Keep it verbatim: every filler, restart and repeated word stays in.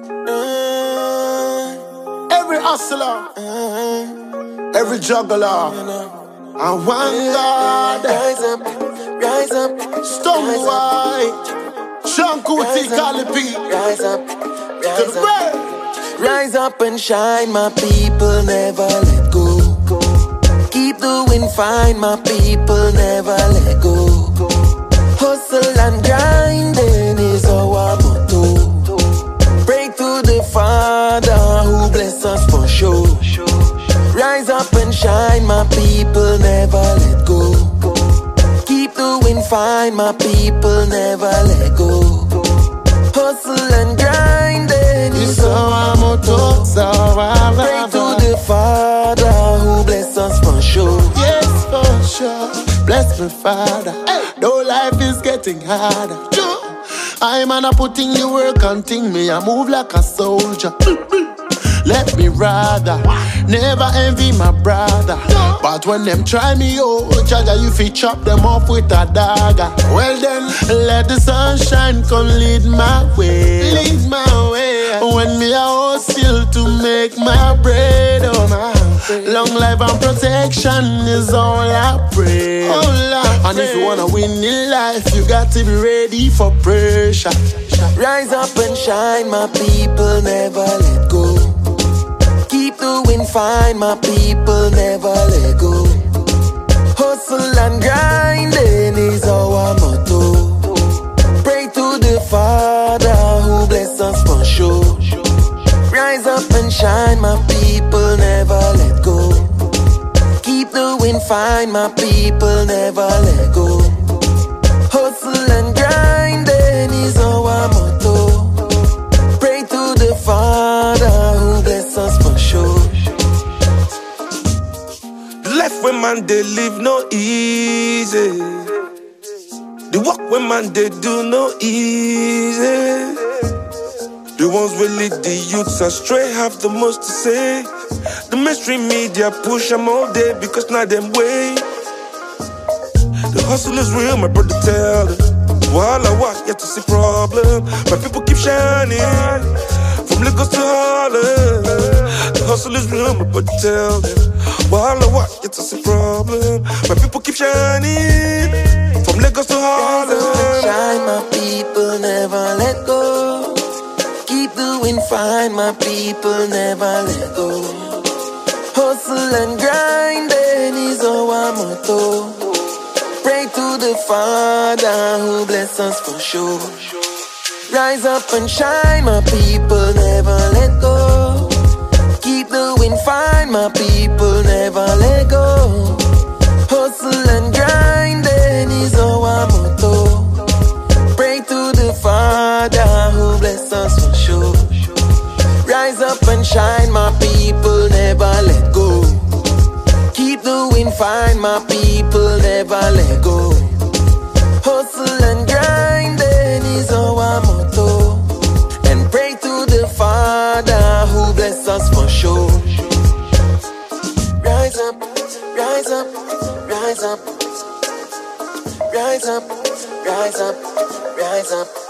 Mm. Every hustler, mm. every juggler, and one God. Rise up, rise up, Stone White, Sean Kuti, Kali P. Rise up, rise to the up, rise up and shine, my people, never let go. Keep doing fine, my people, never let go. Hustle and grinding is our motto. Pray to the Father who bless us for sure. Rise up and shine, my people, never let go. Keep doing fine, my people, never let go. Hustle and grinding is our motto. Pray to the Father who bless us for sure. Yes, for sure. Bless me, Father. Hey. Though life is getting harder, I'm an putting the work and thing me. I move like a soldier. Let me rather never envy my brother. But when them try me, oh, Jaja, you fi chop them off with a dagger. Well then, let the sunshine come lead my way. Lead my way. When me a hustle to make my bread, oh my. Long life and protection is all I pray. All I and pray. If you wanna win in life, you got to be ready for pressure. Rise up and shine, my people, never let go. Keep doing fine, my people, never let go. Hustle and grinding is our motto. Pray to the Father who bless us for sure. Rise up and shine, my people, never let go. Keep doing fine, my people, never let go. Hustle and grinding is our motto. Pray to the Father who bless us for sure. The life when man they live no easy. The work when man they do no easy. The ones will lead the youths astray have the most to say. The mainstream media push them all day because now them way. The hustle is real, my brother tell them. While I walk, yet to see problem. My people keep shining from Lagos to Harlem. The hustle is real, my brother tell them. While I walk, yet to see problem. My people keep shining from Lagos to Harlem. Shine, my people, never let go. Keep doing fine, my people, never let go. Hustle and grinding is our motto. Pray to the Father who bless us for sure. Rise up and shine, my people, never let go. Keep doing fine, my people, never let go. Hustle and grinding is our motto. Pray to the Father who bless us for sure. Rise up and shine, my people, never let go. Keep doing fine, my people, never let go. Hustle and grinding is our motto. And pray to the Father who bless us for sure. Rise up, rise up, rise up. Rise up, rise up, rise up.